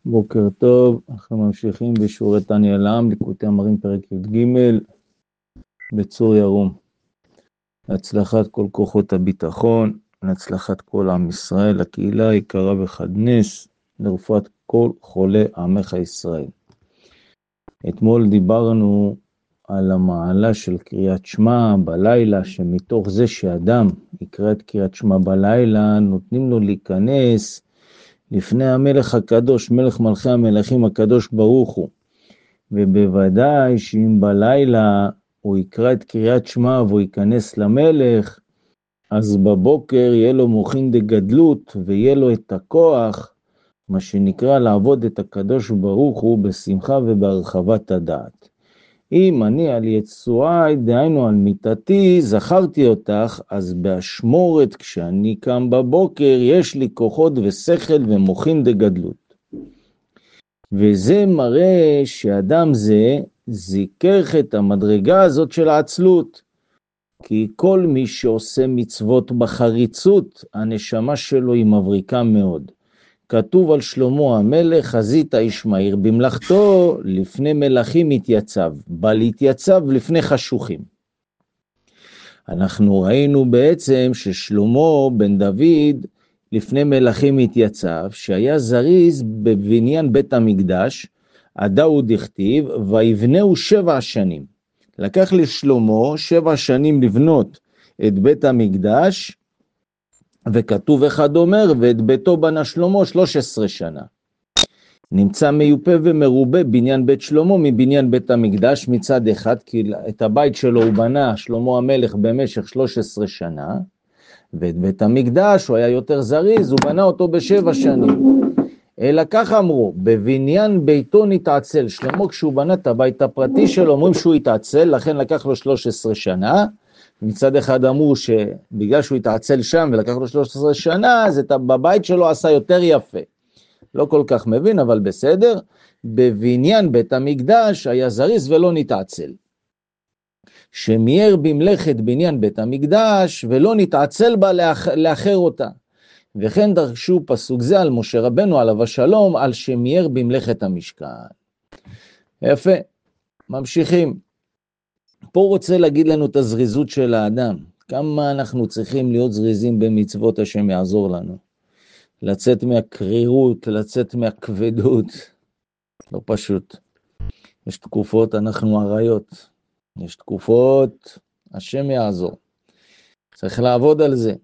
בוקר טוב, אנחנו ממשיכים בשיעורי תניא לעם, ליקוטי אמרים פרק י"ג בצור ירום. להצלחת כל כוחות הביטחון, להצלחת כל עם ישראל, הקהילה היקרה וחד נס, לרפואת כל חולי עמך ישראל. אתמול דיברנו על המעלה של קריאת שמע בלילה, שמתוך זה שאדם יקרא את קריאת שמע בלילה, נותנים לו להיכנס לפני המלך הקדוש, מלך מלכי המלכים הקדוש ברוך הוא. ובוודאי שאם בלילה הוא יקרא את קריאת שמע והוא ייכנס למלך, אז בבוקר יהיה לו מוחין דגדלות ויהיה לו את הכוח, מה שנקרא לעבוד את הקדוש ברוך הוא בשמחה ובהרחבת הדעת. אם אני על יצואי, דהיינו על מיטתי, זכרתי אותך, אז באשמורת כשאני קם בבוקר, יש לי כוחות ושכל ומוחין דגדלות. וזה מראה שאדם זה זיכך את המדרגה הזאת של העצלות. כי כל מי שעושה מצוות בחריצות, הנשמה שלו היא מבריקה מאוד. כתוב על שלמה המלך, חזית איש מהיר במלאכתו, לפני מלכים התייצב, בא להתייצב לפני חשוכים. אנחנו ראינו בעצם ששלמה בן דוד לפני מלכים התייצב, שהיה זריז בבניין בית המקדש, הדאו דכתיב, ויבנהו 7 שנים. לקח לשלמה 7 שנים לבנות את בית המקדש, וכתוב אחד אומר, ואת ביתו בנה שלמה 13 שנה. נמצא מיופה ומרובה בניין בית שלמה מבניין בית המקדש מצד אחד, כי את הבית שלו הוא בנה שלמה המלך במשך 13 שנה, ואת בית המקדש הוא היה יותר זריז, הוא בנה אותו ב7 שנים. אלא כך אמרו, בבניין ביתו נתעצל. שלמה כשהוא בנה את הבית הפרטי שלו, אומרים שהוא התעצל, לכן לקח לו 13 שנה, מצד אחד אמרו שבגלל שהוא התעצל שם ולקח לו 13 שנה, אז בבית שלו עשה יותר יפה. לא כל כך מבין, אבל בסדר. בבניין בית המקדש היה זריז ולא נתעצל. שמייר במלאכת בניין בית המקדש ולא נתעצל בה לאחר אותה. וכן דרשו פסוק זה על משה רבנו עליו השלום, על שמייר במלאכת המשכן. יפה, ממשיכים. פה רוצה להגיד לנו את הזריזות של האדם. כמה אנחנו צריכים להיות זריזים במצוות, השם יעזור לנו. לצאת מהקרירות, לצאת מהכבדות. לא פשוט. יש תקופות, אנחנו עריות. יש תקופות, השם יעזור. צריך לעבוד על זה.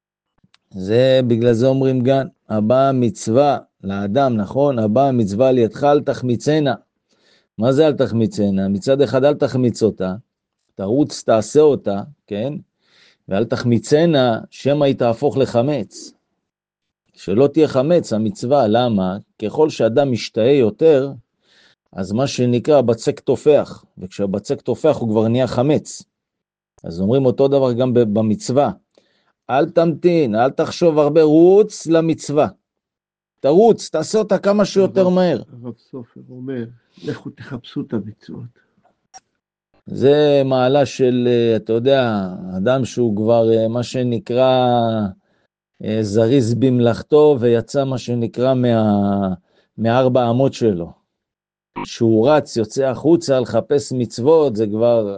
זה בגלל זה אומרים גם, הבאה מצווה לאדם, נכון? הבאה מצווה לידך אל תחמיצנה. מה זה אל תחמיצנה? מצד אחד אל תחמיץ אותה, תרוץ תעשה אותה, כן? ואל תחמיצנה, שמא היא תהפוך לחמץ. שלא תהיה חמץ המצווה, למה? ככל שאדם משתהה יותר, אז מה שנקרא הבצק תופח, וכשהבצק תופח הוא כבר נהיה חמץ. אז אומרים אותו דבר גם במצווה. אל תמתין, אל תחשוב הרבה, רוץ למצווה. תרוץ, תעשה אותה כמה שיותר מהר. הרב סופר אומר, לכו תחפשו את המצוות. זה מעלה של, אתה יודע, אדם שהוא כבר מה שנקרא זריז במלאכתו, ויצא מה שנקרא מארבע אמות שלו. שהוא רץ, יוצא החוצה לחפש מצוות, זה כבר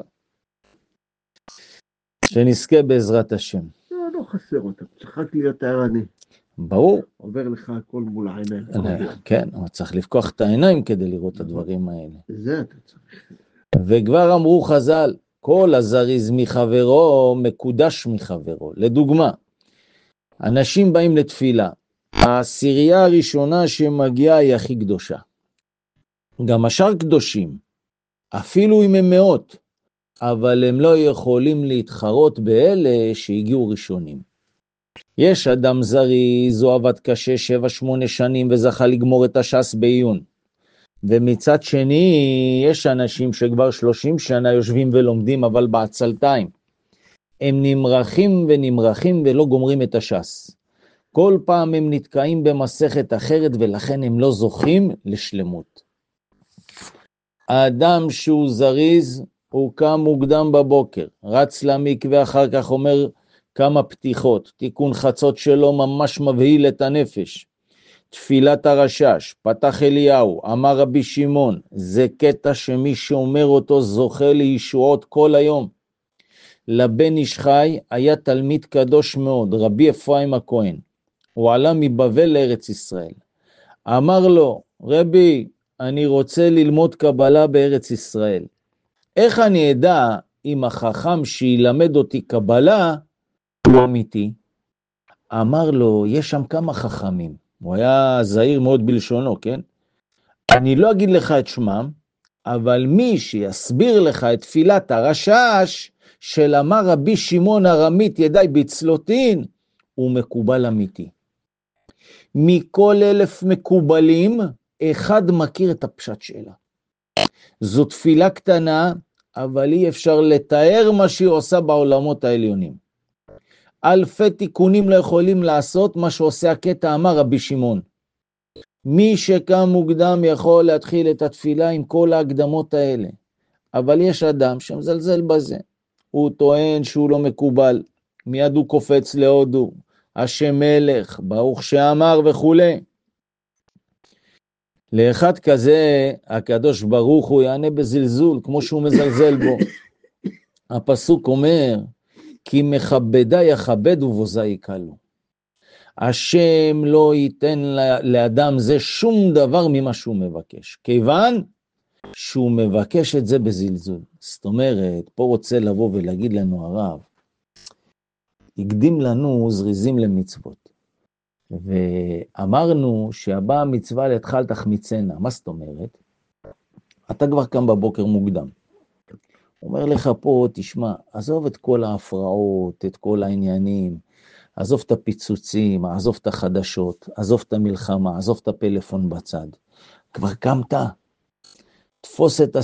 שנזכה בעזרת השם. לא חסר אותם, צריך רק להיות ערני. ברור. עובר לך הכל מול העיניים. כן, אבל צריך לפקוח את העיניים כדי לראות את הדברים האלה. זה אתה צריך. וכבר אמרו חז"ל, כל הזריז מחברו מקודש מחברו. לדוגמה, אנשים באים לתפילה, העשירייה הראשונה שמגיעה היא הכי קדושה. גם השאר קדושים, אפילו אם הם מאות, אבל הם לא יכולים להתחרות באלה שהגיעו ראשונים. יש אדם זריז, הוא עבד קשה 7-8 שנים וזכה לגמור את הש"ס בעיון. ומצד שני, יש אנשים שכבר 30 שנה יושבים ולומדים, אבל בעצלתיים. הם נמרחים ונמרחים ולא גומרים את הש"ס. כל פעם הם נתקעים במסכת אחרת, ולכן הם לא זוכים לשלמות. האדם שהוא זריז, הוא קם מוקדם בבוקר, רץ למקווה, אחר כך אומר כמה פתיחות, תיקון חצות שלו ממש מבהיל את הנפש. תפילת הרשש, פתח אליהו, אמר רבי שמעון, זה קטע שמי שאומר אותו זוכה לישועות כל היום. לבן איש חי היה תלמיד קדוש מאוד, רבי אפרים הכהן. הוא עלה מבבל לארץ ישראל. אמר לו, רבי, אני רוצה ללמוד קבלה בארץ ישראל. איך אני אדע אם החכם שילמד אותי קבלה הוא אמיתי? אמר לו, יש שם כמה חכמים. הוא היה זהיר מאוד בלשונו, כן? אני לא אגיד לך את שמם, אבל מי שיסביר לך את תפילת הרשש של אמר רבי שמעון הרמית ידי בצלותין, הוא מקובל אמיתי. מכל 1,000 מקובלים, אחד מכיר את הפשט שלה. זו תפילה קטנה, אבל אי אפשר לתאר מה שהיא עושה בעולמות העליונים. אלפי תיקונים לא יכולים לעשות מה שעושה הקטע אמר רבי שמעון. מי שקם מוקדם יכול להתחיל את התפילה עם כל ההקדמות האלה. אבל יש אדם שמזלזל בזה. הוא טוען שהוא לא מקובל. מיד הוא קופץ להודו. השם מלך, ברוך שאמר וכו'. לאחד כזה, הקדוש ברוך הוא יענה בזלזול, כמו שהוא מזלזל בו. הפסוק אומר, כי מכבדה יכבד ובוזה יקלו. השם לא ייתן לאדם זה שום דבר ממה שהוא מבקש, כיוון שהוא מבקש את זה בזלזול. זאת אומרת, פה רוצה לבוא ולהגיד לנו הרב, הקדים לנו זריזים למצוות. ואמרנו שהבאה המצווה להתחל תחמיצנה. מה זאת אומרת? אתה כבר קם בבוקר מוקדם. אומר לך פה, תשמע, עזוב את כל ההפרעות, את כל העניינים, עזוב את הפיצוצים, עזוב את החדשות, עזוב את המלחמה, עזוב את הפלאפון בצד. כבר קמת, תפוס את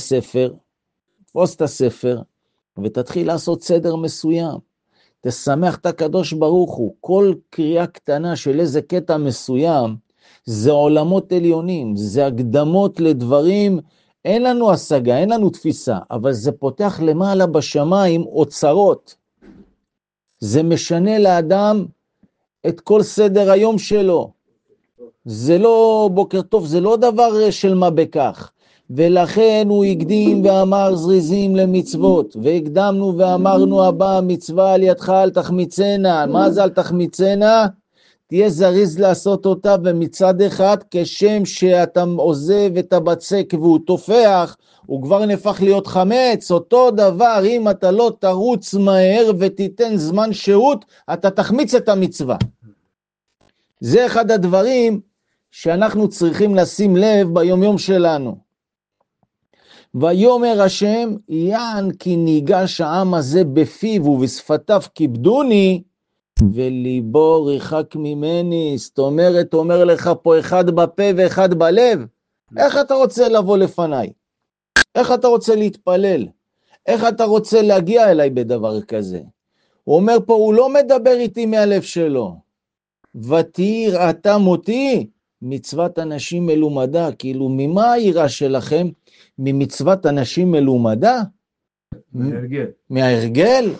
הספר, ותתחיל לעשות סדר מסוים. תשמח את הקדוש ברוך הוא. כל קריאה קטנה של איזה קטע מסוים, זה עולמות עליונים, זה הקדמות לדברים, אין לנו השגה, אין לנו תפיסה, אבל זה פותח למעלה בשמיים אוצרות. זה משנה לאדם את כל סדר היום שלו. זה לא בוקר טוב, זה לא דבר של מה בכך. ולכן הוא הקדים ואמר זריזים למצוות, והקדמנו ואמרנו הבאה מצווה על ידך אל תחמיצנה. מה זה אל תחמיצנה? תהיה זריז לעשות אותה, ומצד אחד כשם שאתה עוזב את הבצק והוא תופח, הוא כבר נפך להיות חמץ. אותו דבר, אם אתה לא תרוץ מהר ותיתן זמן שהות, אתה תחמיץ את המצווה. זה אחד הדברים שאנחנו צריכים לשים לב ביום שלנו. ויאמר השם, יען כי ניגש העם הזה בפיו ובשפתיו כיבדוני, וליבו ריחק ממני. זאת אומרת, אומר לך פה אחד בפה ואחד בלב. איך אתה רוצה לבוא לפניי? איך אתה רוצה להתפלל? איך אתה רוצה להגיע אליי בדבר כזה? הוא אומר פה, הוא לא מדבר איתי מהלב שלו. ותהי אתה מותי, מצוות אנשים מלומדה. כאילו, ממה היראה שלכם? ממצוות אנשים מלומדה? מההרגל. מההרגל?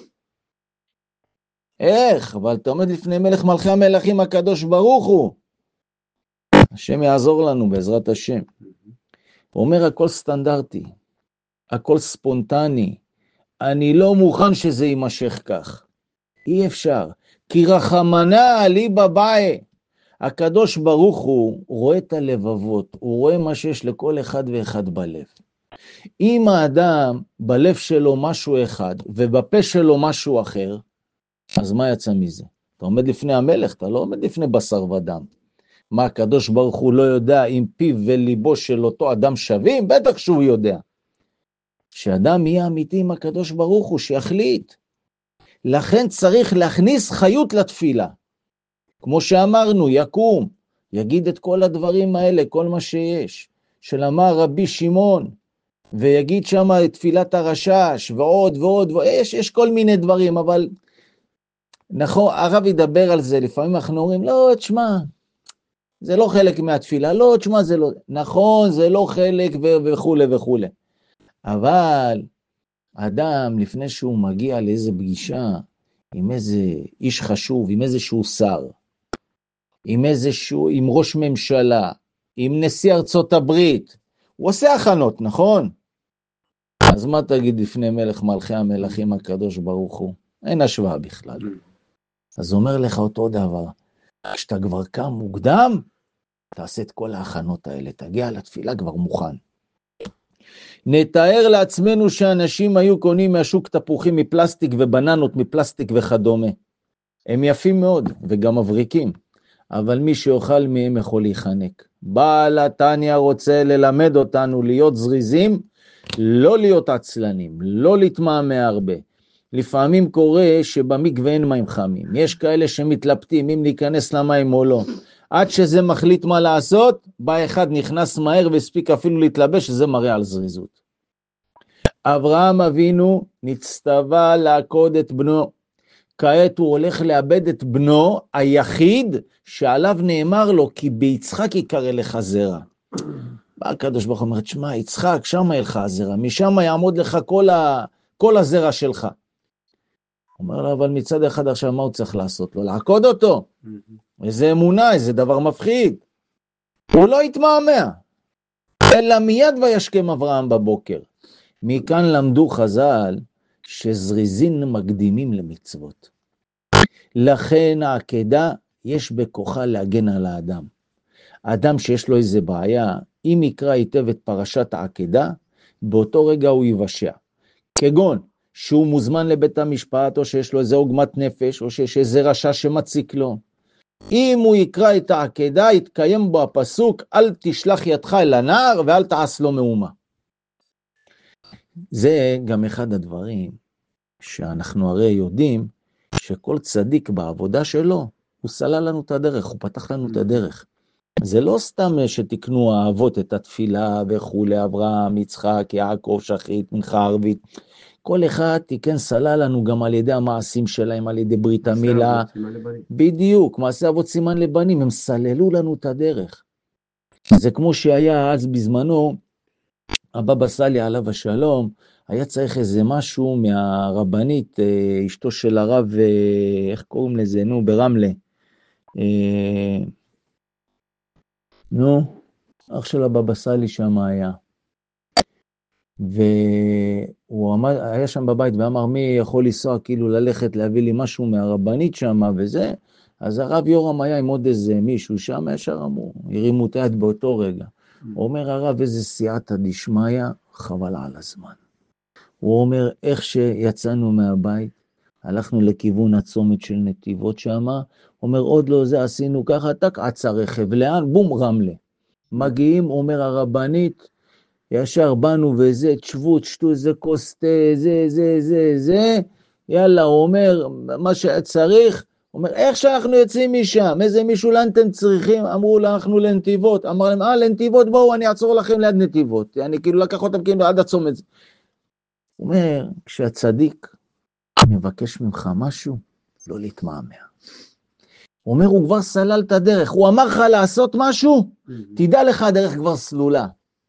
איך? אבל אתה עומד לפני מלך מלכי המלכים הקדוש ברוך הוא. השם יעזור לנו בעזרת השם. הוא אומר הכל סטנדרטי, הכל ספונטני. אני לא מוכן שזה יימשך כך. אי אפשר. כי רחמנה לי בבאי. הקדוש ברוך הוא רואה את הלבבות, הוא רואה מה שיש לכל אחד ואחד בלב. אם האדם בלב שלו משהו אחד ובפה שלו משהו אחר, אז מה יצא מזה? אתה עומד לפני המלך, אתה לא עומד לפני בשר ודם. מה, הקדוש ברוך הוא לא יודע אם פיו וליבו של אותו אדם שווים? בטח שהוא יודע. שאדם יהיה אמיתי עם הקדוש ברוך הוא, שיחליט. לכן צריך להכניס חיות לתפילה. כמו שאמרנו, יקום, יגיד את כל הדברים האלה, כל מה שיש. של אמר רבי שמעון, ויגיד שם את תפילת הרשש, ועוד ועוד, יש כל מיני דברים, אבל נכון, הרב ידבר על זה, לפעמים אנחנו אומרים, לא, תשמע, זה לא חלק מהתפילה, לא, תשמע, זה לא, נכון, זה לא חלק וכו' וכו'. אבל אדם, לפני שהוא מגיע לאיזה פגישה, עם איזה איש חשוב, עם איזשהו שר, עם איזשהו, עם ראש ממשלה, עם נשיא ארצות הברית, הוא עושה הכנות, נכון? אז מה תגיד לפני מלך מלכי המלכים הקדוש ברוך הוא? אין השוואה בכלל. אז אומר לך אותו דבר, כשאתה כבר קם מוקדם, תעשה את כל ההכנות האלה, תגיע לתפילה כבר מוכן. נתאר לעצמנו שאנשים היו קונים מהשוק תפוחים מפלסטיק ובננות מפלסטיק וכדומה. הם יפים מאוד וגם מבריקים, אבל מי שאוכל מהם יכול להיחנק. בעל התניא רוצה ללמד אותנו להיות זריזים, לא להיות עצלנים, לא להתמהמה הרבה. לפעמים קורה שבמקווה אין מים חמים. יש כאלה שמתלבטים אם להיכנס למים או לא. עד שזה מחליט מה לעשות, בא אחד נכנס מהר והספיק אפילו להתלבש, שזה מראה על זריזות. אברהם אבינו נצטווה לעקוד את בנו. כעת הוא הולך לאבד את בנו היחיד שעליו נאמר לו, כי ביצחק יקרא לך זרע. בא הקדוש ברוך הוא אומר, תשמע, יצחק, שם יהיה לך הזרע, משם יעמוד לך כל הזרע שלך. אומר לו, אבל מצד אחד עכשיו מה הוא צריך לעשות לו? לעקוד אותו. איזה אמונה, איזה דבר מפחיד. הוא לא יתמהמה. אלא מיד וישכם אברהם בבוקר. מכאן למדו חז"ל שזריזין מקדימים למצוות. לכן העקדה יש בכוחה להגן על האדם. האדם שיש לו איזה בעיה, אם יקרא היטב את פרשת העקדה, באותו רגע הוא יבשע. כגון שהוא מוזמן לבית המשפט, או שיש לו איזה עוגמת נפש, או שיש איזה רשע שמציק לו. אם הוא יקרא את העקדה, יתקיים בו הפסוק, אל תשלח ידך אל הנער ואל תעש לו מאומה. זה גם אחד הדברים שאנחנו הרי יודעים שכל צדיק בעבודה שלו, הוא סלל לנו את הדרך, הוא פתח לנו את הדרך. זה לא סתם שתקנו האבות את התפילה וכו', אברהם, יצחק, יעקב, שחית, מנחה ערבית. כל אחד תיקן סלל לנו גם על ידי המעשים שלהם, על ידי ברית המילה. בדיוק, מעשה אבות סימן לבנים, הם סללו לנו את הדרך. זה כמו שהיה אז בזמנו, הבבא סאלי עליו השלום, היה צריך איזה משהו מהרבנית, אשתו של הרב, איך קוראים לזה? נו, ברמלה. אח של הבבא סאלי שם היה. והוא היה שם בבית ואמר, מי יכול לנסוע כאילו ללכת להביא לי משהו מהרבנית שם וזה? אז הרב יורם היה עם עוד איזה מישהו שם, ישר אמרו, הרימו את היד באותו רגע. הוא אומר, הרב, איזה סייעתא דשמיא, חבל על הזמן. הוא אומר, איך שיצאנו מהבית, הלכנו לכיוון הצומת של נתיבות שם, הוא אומר, עוד לא זה, עשינו ככה, תק עצר רכב, לאן? בום, רמלה. מגיעים, אומר הרבנית, ישר באנו וזה, תשבו, תשתו איזה כוס תה, זה, יאללה, הוא אומר, מה שצריך, הוא אומר, איך שאנחנו יוצאים משם, איזה מישהו לאן אתם צריכים? אמרו לה, אנחנו לנתיבות. אמר להם, לנתיבות, בואו, אני אעצור לכם ליד נתיבות. אני כאילו לקח אותם כאילו עד הצומת. הוא אומר, כשהצדיק מבקש ממך משהו, לא להתמהמה. הוא אומר, הוא כבר סלל את הדרך. הוא אמר לך לעשות משהו, תדע לך, הדרך כבר סלולה.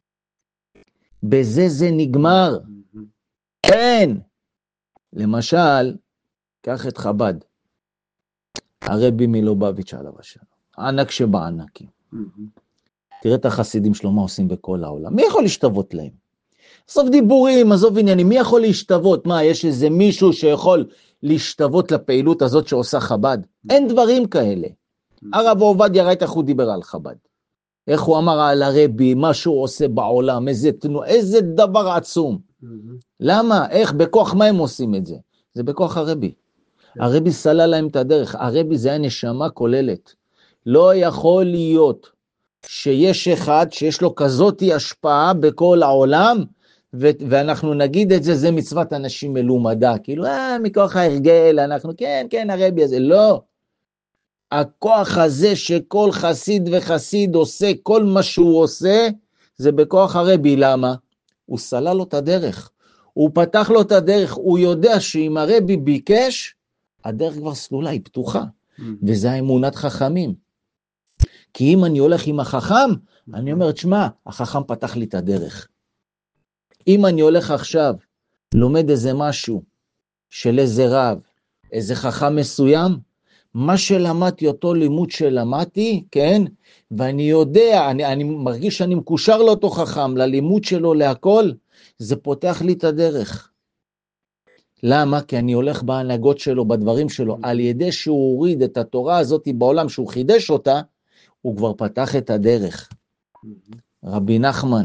בזה זה נגמר. כן. למשל, קח את חב"ד. הרבי מלובביץ' עליו השלום, ענק שבענקים. תראה את החסידים שלו, מה עושים בכל העולם. מי יכול להשתוות להם? עזוב דיבורים, עזוב עניינים, מי יכול להשתוות? מה, יש איזה מישהו שיכול להשתוות לפעילות הזאת שעושה חב"ד? אין דברים כאלה. הרב עובדיה, ראית איך הוא דיבר על חב"ד. איך הוא אמר על הרבי, מה שהוא עושה בעולם, איזה דבר עצום. למה? איך? בכוח מה הם עושים את זה? זה בכוח הרבי. הרבי סלל להם את הדרך, הרבי זה הנשמה כוללת. לא יכול להיות שיש אחד שיש לו כזאת השפעה בכל העולם, ואנחנו נגיד את זה, זה מצוות אנשים מלומדה, כאילו, מכוח ההרגל, אנחנו, כן, הרבי הזה, לא. הכוח הזה שכל חסיד וחסיד עושה, כל מה שהוא עושה, זה בכוח הרבי, למה? הוא סלל לו את הדרך, הוא פתח לו את הדרך, הוא יודע שאם הרבי ביקש, הדרך כבר סלולה, היא פתוחה, וזה האמונת חכמים. כי אם אני הולך עם החכם, אני אומר, תשמע, החכם פתח לי את הדרך. אם אני הולך עכשיו, לומד איזה משהו, של איזה רב, איזה חכם מסוים, מה שלמדתי, אותו לימוד שלמדתי, כן, ואני יודע, אני מרגיש שאני מקושר לאותו חכם, ללימוד שלו, להכל, זה פותח לי את הדרך. למה? כי אני הולך בהנהגות שלו, בדברים שלו, על ידי שהוא הוריד את התורה הזאת בעולם, שהוא חידש אותה, הוא כבר פתח את הדרך. רבי נחמן,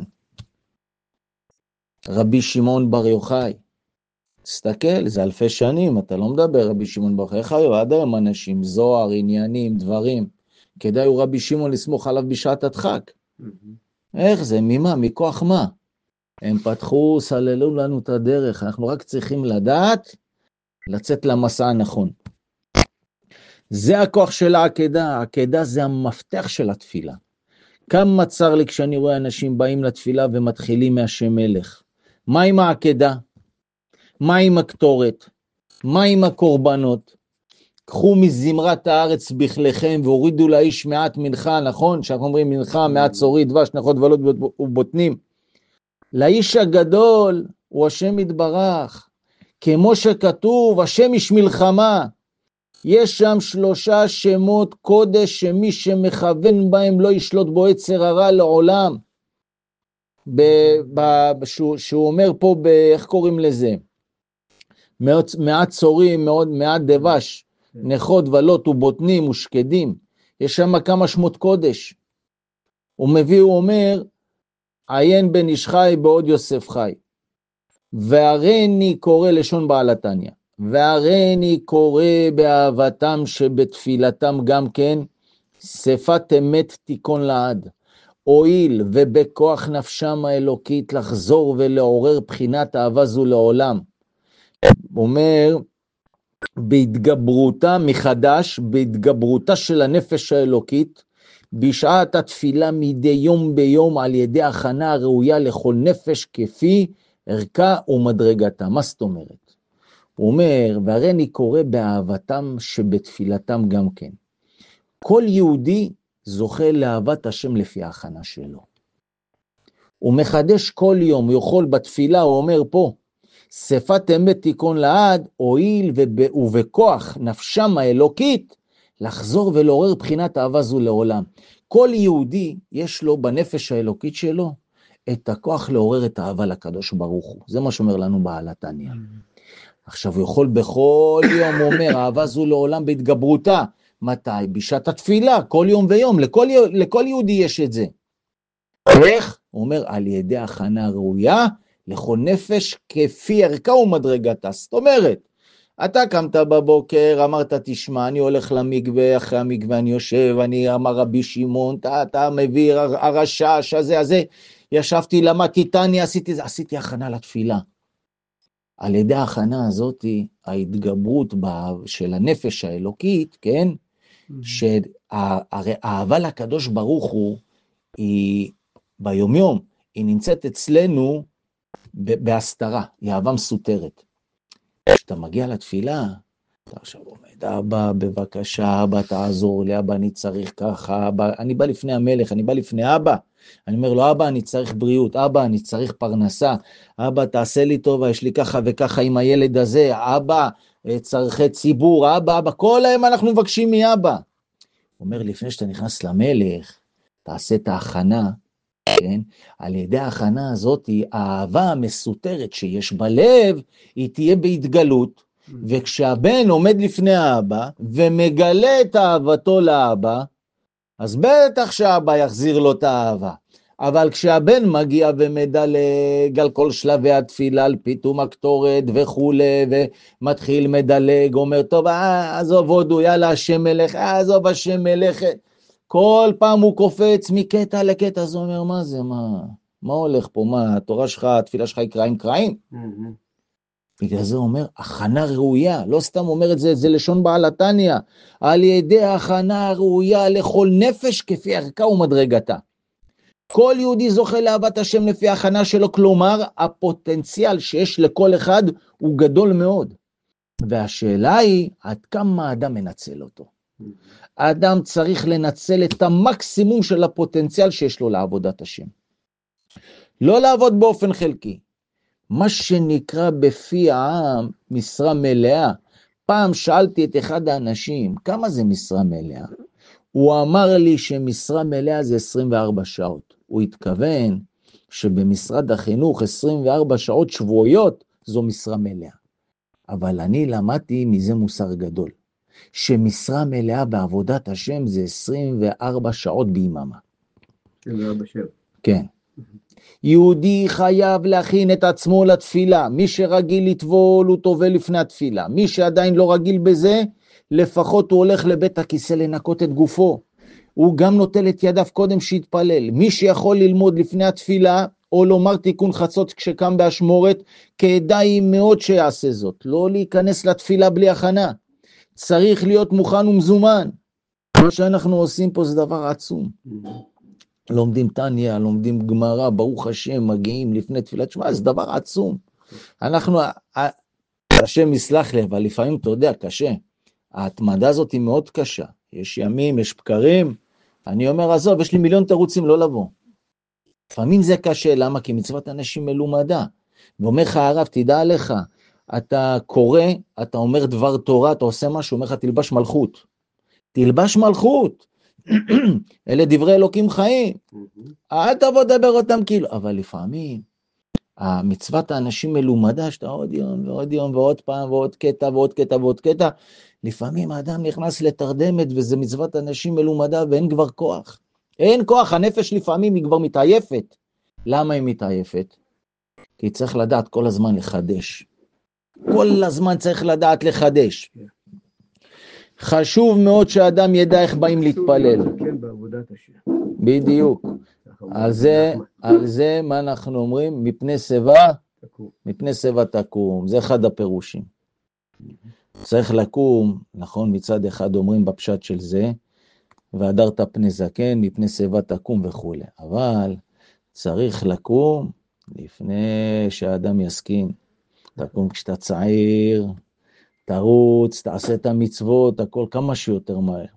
רבי שמעון בר יוחאי, תסתכל, זה אלפי שנים, אתה לא מדבר רבי שמעון בר יוחאי, איך היו עד היום אנשים, זוהר, עניינים, דברים, כדאי הוא רבי שמעון לסמוך עליו בשעת הדחק. איך זה? ממה? מכוח מה? הם פתחו, סללו לנו את הדרך, אנחנו רק צריכים לדעת, לצאת למסע הנכון. זה הכוח של העקדה, העקדה זה המפתח של התפילה. כמה צר לי כשאני רואה אנשים באים לתפילה ומתחילים מהשם מלך. מה עם העקדה? מה עם הקטורת? מה עם הקורבנות? קחו מזמרת הארץ בכליכם והורידו לאיש מעט מנחה, נכון? שאנחנו אומרים מנחה, מעט צורי, דבש, נחות ולות ובוטנים. לאיש הגדול הוא השם יתברך. כמו שכתוב, השם איש מלחמה. יש שם 3 שמות קודש שמי שמכוון בהם לא ישלוט בו יצר הרע לעולם. שהוא אומר פה, איך קוראים לזה? מעט צורים, מעט דבש, נחות ולות ובוטנים ושקדים. יש שם כמה שמות קודש. הוא אומר, עיין בן איש חי בעוד יוסף חי. והריני קורא לשון בעל התניא. והריני קורא באהבתם שבתפילתם גם כן, שפת אמת תיקון לעד. הואיל ובכוח נפשם האלוקית לחזור ולעורר בחינת אהבה זו לעולם. אומר, בהתגברותה מחדש, בהתגברותה של הנפש האלוקית, בשעת התפילה מדי יום ביום על ידי הכנה הראויה לכל נפש כפי ערכה ומדרגתה. מה זאת אומרת? הוא אומר, והרי אני קורא באהבתם שבתפילתם גם כן. כל יהודי זוכה לאהבת השם לפי ההכנה שלו. הוא מחדש כל יום, הוא יכול בתפילה, הוא אומר פה, שפת אמת תיקון לעד, הואיל ובכוח נפשם האלוקית, לחזור ולעורר בחינת אהבה זו לעולם. כל יהודי יש לו בנפש האלוקית שלו, את הכוח לעורר את האהבה לקדוש ברוך הוא. זה מה שאומר לנו בעל התניא. עכשיו הוא יכול בכל יום, הוא אומר, אהבה זו לעולם בהתגברותה. מתי? בשעת התפילה, כל יום ויום, לכל יהודי יש את זה. איך? הוא אומר, על ידי הכנה ראויה, לכל נפש כפי ערכה ומדרגתה. זאת אומרת, אתה קמת בבוקר, אמרת תשמע, אני הולך למקווה, אחרי המקווה אני יושב, אני אמר רבי שמעון, אתה מביא הרשש הזה, ישבתי, למדתי תניא, עשיתי הכנה לתפילה. על ידי ההכנה הזאת, ההתגברות של הנפש האלוקית, כן? שהאהבה לקדוש ברוך הוא, היא ביומיום, היא נמצאת אצלנו בהסתרה, היא אהבה מסותרת. כשאתה מגיע לתפילה, אתה עכשיו עומד, אבא בבקשה, אבא תעזור לי, אבא אני צריך ככה, אבא, אני בא לפני המלך, אני בא לפני אבא, אני אומר לו אבא אני צריך בריאות, אבא אני צריך פרנסה, אבא תעשה לי טובה, יש לי ככה וככה עם הילד הזה, אבא צרכי ציבור, אבא, כל היום אנחנו מבקשים מאבא. הוא אומר לפני שאתה נכנס למלך, תעשה את ההכנה, כן? על ידי ההכנה הזאת, האהבה המסותרת שיש בלב, היא תהיה בהתגלות, וכשהבן עומד לפני האבא, ומגלה את אהבתו לאבא, אז בטח שהאבא יחזיר לו את האהבה. אבל כשהבן מגיע ומדלג על כל שלבי התפילה, על פתאום הקטורת וכו', ומתחיל מדלג, אומר טוב, עזוב הודו, יאללה השם מלך, עזוב השם מלך, כל פעם הוא קופץ מקטע לקטע, אז הוא אומר, מה זה, מה הולך פה, מה, התורה שלך, התפילה שלך היא קרעים? בגלל זה הוא אומר, הכנה ראויה, לא סתם אומר את זה, זה לשון בעל התניא, על ידי הכנה ראויה לכל נפש כפי ערכה ומדרגתה. כל יהודי זוכה לאהבת השם לפי ההכנה שלו, כלומר, הפוטנציאל שיש לכל אחד הוא גדול מאוד. והשאלה היא, עד כמה האדם מנצל אותו? האדם צריך לנצל את המקסימום של הפוטנציאל שיש לו לעבודת השם. לא לעבוד באופן חלקי. מה שנקרא בפי העם משרה מלאה, פעם שאלתי את אחד האנשים, כמה זה משרה מלאה? הוא אמר לי שמשרה מלאה זה 24 שעות. הוא התכוון שבמשרד החינוך 24 שעות שבועיות זו משרה מלאה. אבל אני למדתי מזה מוסר גדול, שמשרה מלאה בעבודת השם זה 24 שעות ביממה. 24 שעות. כן. יהודי חייב להכין את עצמו לתפילה. מי שרגיל לטבול הוא טובל לפני התפילה. מי שעדיין לא רגיל בזה, לפחות הוא הולך לבית הכיסא לנקות את גופו. הוא גם נוטל את ידיו קודם שיתפלל. מי שיכול ללמוד לפני התפילה, או לומר תיקון חצות כשקם באשמורת, כדאי מאוד שיעשה זאת. לא להיכנס לתפילה בלי הכנה. צריך להיות מוכן ומזומן. מה שאנחנו עושים פה זה דבר עצום. לומדים תניה, לומדים גמרא, ברוך השם, מגיעים לפני תפילת שמע, זה דבר עצום. אנחנו, השם יסלח לי, אבל לפעמים אתה יודע, קשה. ההתמדה הזאת היא מאוד קשה. יש ימים, יש בקרים. אני אומר, עזוב, יש לי מיליון תירוצים לא לבוא. לפעמים זה קשה, למה? כי מצוות אנשים מלומדה. ואומר לך הרב, תדע לך, אתה קורא, אתה אומר דבר תורה, אתה עושה משהו, אומר לך, תלבש מלכות. תלבש מלכות. אלה דברי אלוקים חיים. אל תבוא דבר אותם כאילו. אבל לפעמים, המצוות האנשים מלומדה, שאתה עוד יום ועוד יום ועוד פעם ועוד קטע ועוד קטע ועוד קטע, לפעמים האדם נכנס לתרדמת, וזה מצוות אנשים מלומדה ואין כבר כוח. אין כוח, הנפש לפעמים היא כבר מתעייפת. למה היא מתעייפת? כי צריך לדעת כל הזמן לחדש. כל הזמן צריך לדעת לחדש. חשוב מאוד שהאדם ידע איך באים להתפלל. כן, בעבודת השם. בדיוק. על זה מה אנחנו אומרים? מפני שיבה תקום. זה אחד הפירושים. צריך לקום, נכון, מצד אחד אומרים בפשט של זה, והדרת פני זקן, מפני שיבה תקום וכו'. אבל צריך לקום לפני שהאדם יסכין. תקום כשאתה צעיר, תרוץ, תעשה את המצוות, הכל כמה שיותר מהר.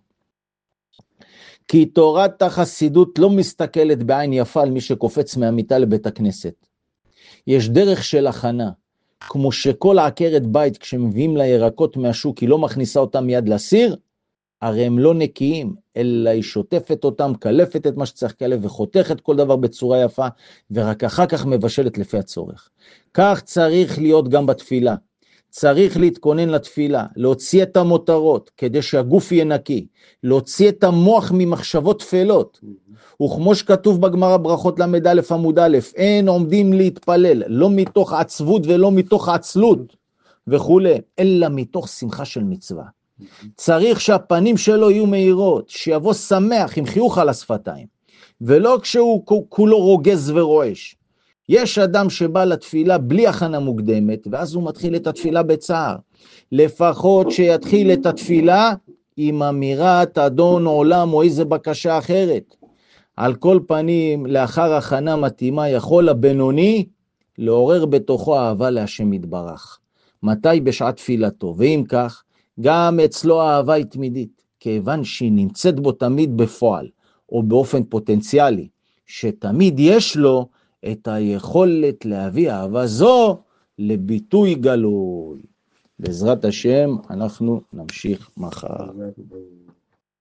כי תורת החסידות לא מסתכלת בעין יפה על מי שקופץ מהמיטה לבית הכנסת. יש דרך של הכנה, כמו שכל עקרת בית כשמביאים לה ירקות מהשוק היא לא מכניסה אותם מיד לסיר, הרי הם לא נקיים, אלא היא שוטפת אותם, קלפת את מה שצריך קלף וחותכת כל דבר בצורה יפה, ורק אחר כך מבשלת לפי הצורך. כך צריך להיות גם בתפילה. צריך להתכונן לתפילה, להוציא את המותרות, כדי שהגוף יהיה נקי, להוציא את המוח ממחשבות תפלות, וכמו שכתוב בגמרא ברכות למד א' עמוד א', אין עומדים להתפלל, לא מתוך עצבות ולא מתוך עצלות וכו', אלא מתוך שמחה של מצווה. צריך שהפנים שלו יהיו מהירות, שיבוא שמח עם חיוך על השפתיים, ולא כשהוא כולו רוגז ורועש. יש אדם שבא לתפילה בלי הכנה מוקדמת, ואז הוא מתחיל את התפילה בצער. לפחות שיתחיל את התפילה עם אמירת אדון עולם או איזה בקשה אחרת. על כל פנים, לאחר הכנה מתאימה, יכול הבינוני לעורר בתוכו אהבה להשם יתברך. מתי? בשעת תפילתו. ואם כך, גם אצלו האהבה היא תמידית, כיוון שהיא נמצאת בו תמיד בפועל, או באופן פוטנציאלי, שתמיד יש לו את היכולת להביא אהבה זו לביטוי גלוי. בעזרת השם אנחנו נמשיך מחר.